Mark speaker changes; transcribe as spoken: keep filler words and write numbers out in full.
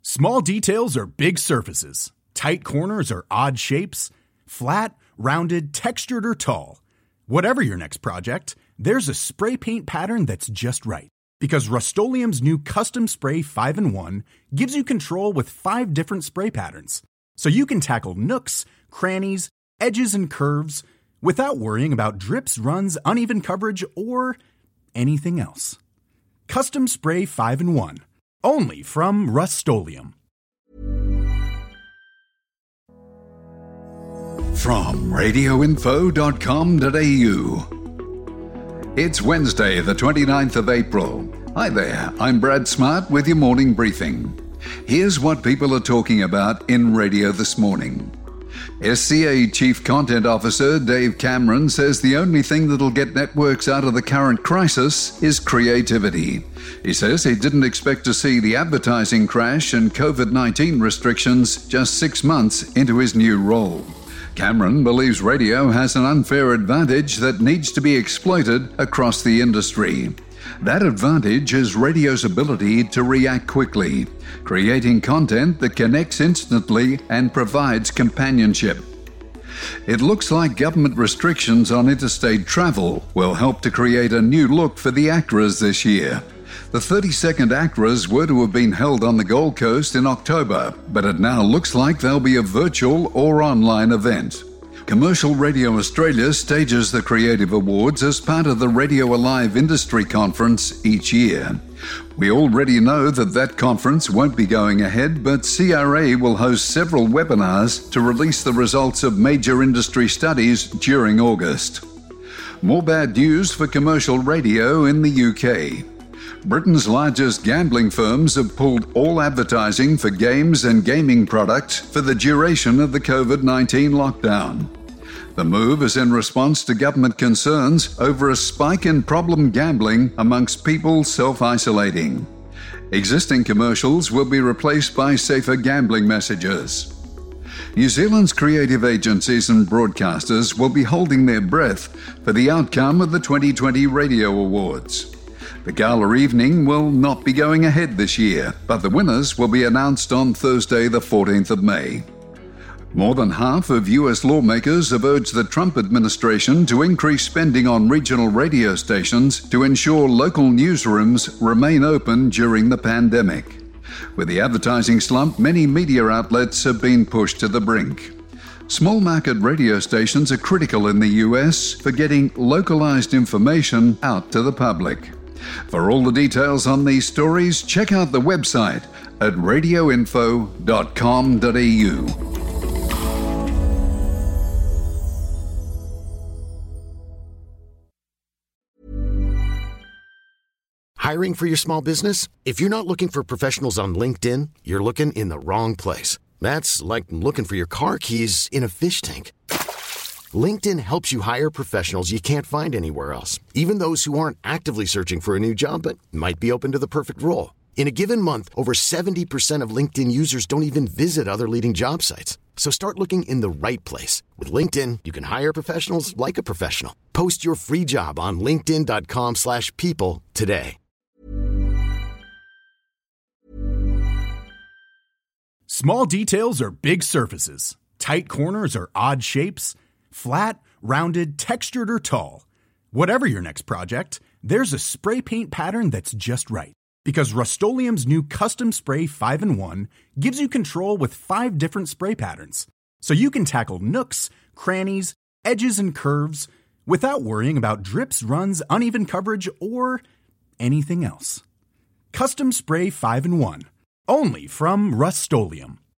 Speaker 1: Small details are big surfaces. Tight corners are odd shapes. Flat, rounded, textured, or tall. Whatever your next project, there's a spray paint pattern that's just right. Because Rust-Oleum's new Custom Spray five in one gives you control with five different spray patterns. So you can tackle nooks, crannies, edges, and curves without worrying about drips, runs, uneven coverage, or anything else. Custom Spray five in one. Only from Rust-Oleum.
Speaker 2: From radio info dot com dot a u. It's Wednesday, the twenty-ninth of April. Hi there, I'm Brad Smart with your morning briefing. Here's what people are talking about in radio this morning. S C A Chief Content Officer Dave Cameron says the only thing that'll get networks out of the current crisis is creativity. He says he didn't expect to see the advertising crash and covid nineteen restrictions just six months into his new role. Cameron believes radio has an unfair advantage that needs to be exploited across the industry. That advantage is radio's ability to react quickly, creating content that connects instantly and provides companionship. It looks like government restrictions on interstate travel will help to create a new look for the ACRAs this year. The thirty-second ACRAs were to have been held on the Gold Coast in October, but it now looks like they'll be a virtual or online event. Commercial Radio Australia stages the Creative Awards as part of the Radio Alive Industry Conference each year. We already know that that conference won't be going ahead, but C R A will host several webinars to release the results of major industry studies during August. More bad news for commercial radio in the U K. Britain's largest gambling firms have pulled all advertising for games and gaming products for the duration of the covid nineteen lockdown. The move is in response to government concerns over a spike in problem gambling amongst people self-isolating. Existing commercials will be replaced by safer gambling messages. New Zealand's creative agencies and broadcasters will be holding their breath for the outcome of the twenty twenty Radio Awards. The gala evening will not be going ahead this year, but the winners will be announced on Thursday, the fourteenth of May. More than half of U S lawmakers have urged the Trump administration to increase spending on regional radio stations to ensure local newsrooms remain open during the pandemic. With the advertising slump, many media outlets have been pushed to the brink. Small market radio stations are critical in the U S for getting localized information out to the public. For all the details on these stories, check out the website at radio info dot com dot a u.
Speaker 3: Hiring for your small business? If you're not looking for professionals on LinkedIn, you're looking in the wrong place. That's like looking for your car keys in a fish tank. LinkedIn helps you hire professionals you can't find anywhere else, even those who aren't actively searching for a new job but might be open to the perfect role. In a given month, over seventy percent of LinkedIn users don't even visit other leading job sites. So start looking in the right place. With LinkedIn, you can hire professionals like a professional. Post your free job on linkedin dot com slash people today.
Speaker 1: Small details are big surfaces. Tight corners are odd shapes. Flat, rounded, textured, or tall. Whatever your next project, there's a spray paint pattern that's just right. Because Rust-Oleum's new Custom Spray five in one gives you control with five different spray patterns. So you can tackle nooks, crannies, edges, and curves without worrying about drips, runs, uneven coverage, or anything else. Custom Spray five in one. Only from Rust-Oleum.